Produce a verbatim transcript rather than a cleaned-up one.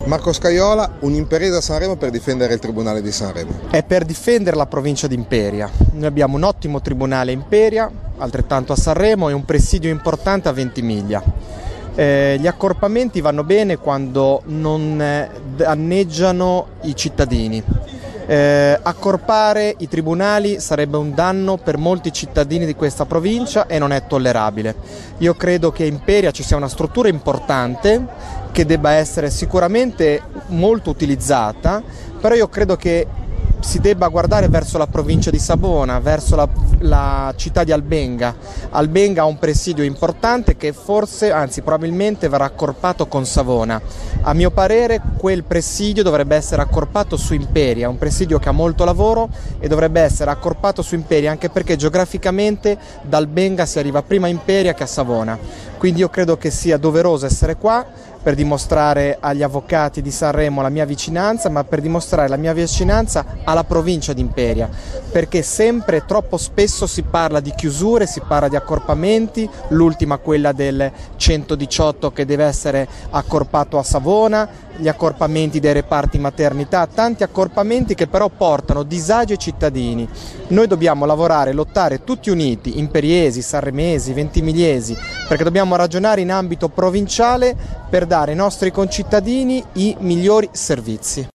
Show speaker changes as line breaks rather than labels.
Marco Scaiola, un'impresa a Sanremo per difendere il Tribunale di Sanremo.
È per difendere la provincia di Imperia. Noi abbiamo un ottimo tribunale a Imperia, altrettanto a Sanremo, e un presidio importante a Ventimiglia. Eh, gli accorpamenti vanno bene quando non eh, danneggiano i cittadini. Eh, accorpare i tribunali sarebbe un danno per molti cittadini di questa provincia e non è tollerabile. Io credo che a Imperia ci sia una struttura importante che debba essere sicuramente molto utilizzata, però io credo che si debba guardare verso la provincia di Savona, verso la, la città di Albenga. Albenga ha un presidio importante che forse, anzi probabilmente verrà accorpato con Savona. A mio parere quel presidio dovrebbe essere accorpato su Imperia, un presidio che ha molto lavoro e dovrebbe essere accorpato su Imperia, anche perché geograficamente da Albenga si arriva prima a Imperia che a Savona. Quindi io credo che sia doveroso essere qua per dimostrare agli avvocati di Sanremo la mia vicinanza, ma per dimostrare la mia vicinanza alla provincia di Imperia, perché sempre troppo spesso si parla di chiusure, si parla di accorpamenti, l'ultima quella del centodiciotto che deve essere accorpato a Savona, gli accorpamenti dei reparti maternità, tanti accorpamenti che però portano disagi ai cittadini. Noi dobbiamo lavorare, lottare tutti uniti, imperiesi, sanremesi, ventimigliesi, perché dobbiamo ragionare in ambito provinciale per dare ai nostri concittadini i migliori servizi.